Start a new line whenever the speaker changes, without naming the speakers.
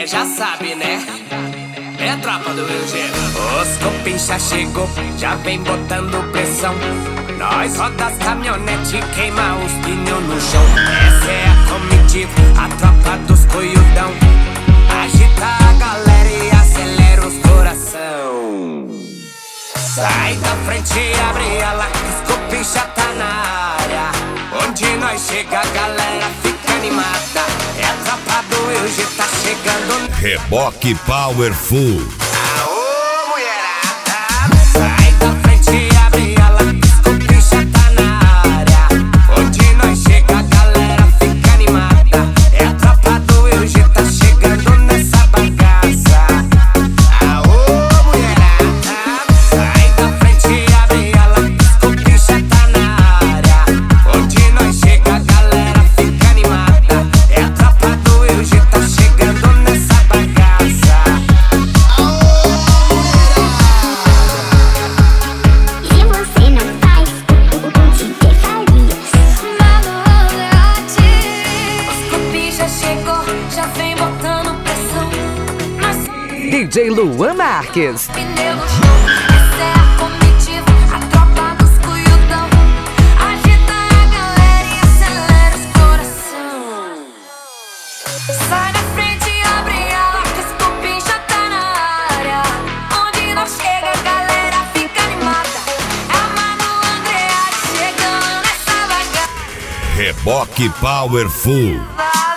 já sabe, né? É a tropa do Rio de Janeiro. Os copincha chegou, já vem botando pressão. Nós roda as caminhonete, queima os pneus no chão. Essa é a comitiva, a tropa dos coiudão. Agita a galera e acelera os coração. Sai da frente e abre ela, que os copincha tá na área. Onde nós chega a galera fica animada. É a tropa do Rio de tá chegando.
Reboque Powerful.
Aô, mulherada. Sai da frente e abre ela, que os copincha tá na área. Onde nós chega a galera fica animada. É a tropa do Rio de tá chegando nessa bagaça. Aô, mulherada. Sai da frente e abre ela, que os copincha tá na área. Onde nós chega a galera fica animada. É a tropa do Rio de tá chegando nessa bagaça.
Se você não faz, o DJ faria.
Os copincha já chegou, já vem botando pressão.
DJ Luan Marques.
Pneu no chão, essa é a comitiva, a tropa dos cuiudão. Agita a galera e acelera os coração. Sai da frente e abre ela, que os copincha tá na área. Onde nós chega a galera fica animada. É a Manu Andreatti chegando nessa bagaça.
Reboque Powerful.